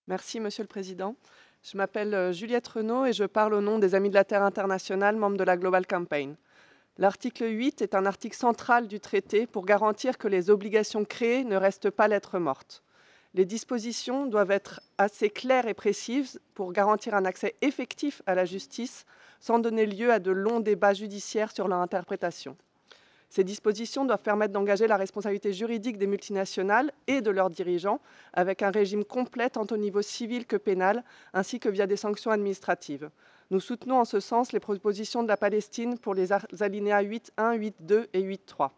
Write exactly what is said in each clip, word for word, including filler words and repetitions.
Merci, Monsieur le Président. Je m'appelle euh, Juliette Renaud et je parle au nom des Amis de la Terre internationale, membres de la Global Campaign. L'article huit est un article central du traité pour garantir que les obligations créées ne restent pas lettre morte. Les dispositions doivent être assez claires et précises pour garantir un accès effectif à la justice sans donner lieu à de longs débats judiciaires sur leur interprétation. Ces dispositions doivent permettre d'engager la responsabilité juridique des multinationales et de leurs dirigeants avec un régime complet tant au niveau civil que pénal, ainsi que via des sanctions administratives. Nous soutenons en ce sens les propositions de la Palestine pour les alinéas huit point un, huit point deux et huit point trois.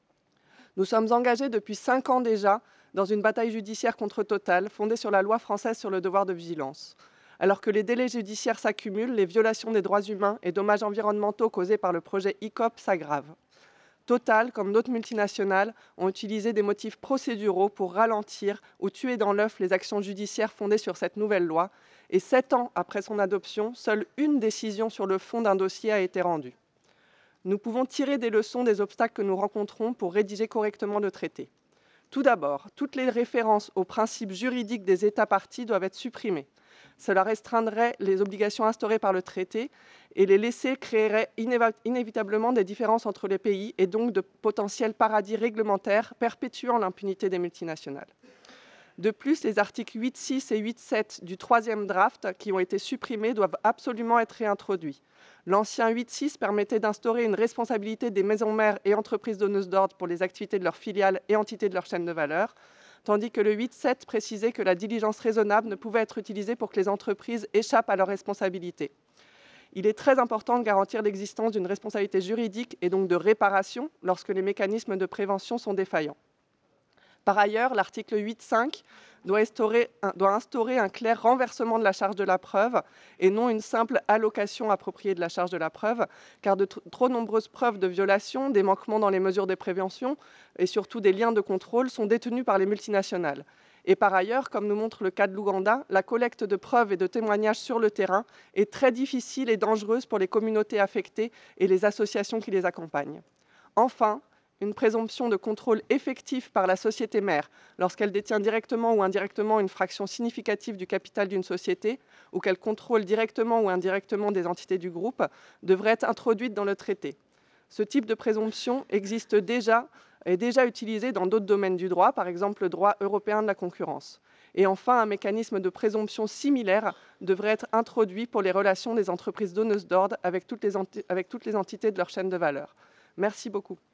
Nous sommes engagés depuis cinq ans déjà dans une bataille judiciaire contre Total, fondée sur la loi française sur le devoir de vigilance. Alors que les délais judiciaires s'accumulent, les violations des droits humains et dommages environnementaux causés par le projet I C O P s'aggravent. Total, comme d'autres multinationales, ont utilisé des motifs procéduraux pour ralentir ou tuer dans l'œuf les actions judiciaires fondées sur cette nouvelle loi. Et sept ans après son adoption, seule une décision sur le fond d'un dossier a été rendue. Nous pouvons tirer des leçons des obstacles que nous rencontrons pour rédiger correctement le traité. Tout d'abord, toutes les références aux principes juridiques des États parties doivent être supprimées. Cela restreindrait les obligations instaurées par le traité et les laisser créerait inévitablement des différences entre les pays et donc de potentiels paradis réglementaires perpétuant l'impunité des multinationales. De plus, les articles huit point six et huit point sept du troisième draft qui ont été supprimés doivent absolument être réintroduits. L'ancien huit point six permettait d'instaurer une responsabilité des maisons mères et entreprises donneuses d'ordre pour les activités de leurs filiales et entités de leur chaîne de valeur, tandis que le huit point sept précisait que la diligence raisonnable ne pouvait être utilisée pour que les entreprises échappent à leurs responsabilités. Il est très important de garantir l'existence d'une responsabilité juridique et donc de réparation lorsque les mécanismes de prévention sont défaillants. Par ailleurs, l'article huit point cinq doit instaurer, doit instaurer un clair renversement de la charge de la preuve et non une simple allocation appropriée de la charge de la preuve, car de trop nombreuses preuves de violation, des manquements dans les mesures de prévention et surtout des liens de contrôle sont détenues par les multinationales. Et par ailleurs, comme nous montre le cas de l'Ouganda, la collecte de preuves et de témoignages sur le terrain est très difficile et dangereuse pour les communautés affectées et les associations qui les accompagnent. Enfin, une présomption de contrôle effectif par la société mère lorsqu'elle détient directement ou indirectement une fraction significative du capital d'une société ou qu'elle contrôle directement ou indirectement des entités du groupe devrait être introduite dans le traité. Ce type de présomption existe déjà, est déjà utilisé dans d'autres domaines du droit, par exemple le droit européen de la concurrence. Et enfin, un mécanisme de présomption similaire devrait être introduit pour les relations des entreprises donneuses d'ordre avec toutes les, avec toutes les entités de leur chaîne de valeur. Merci beaucoup.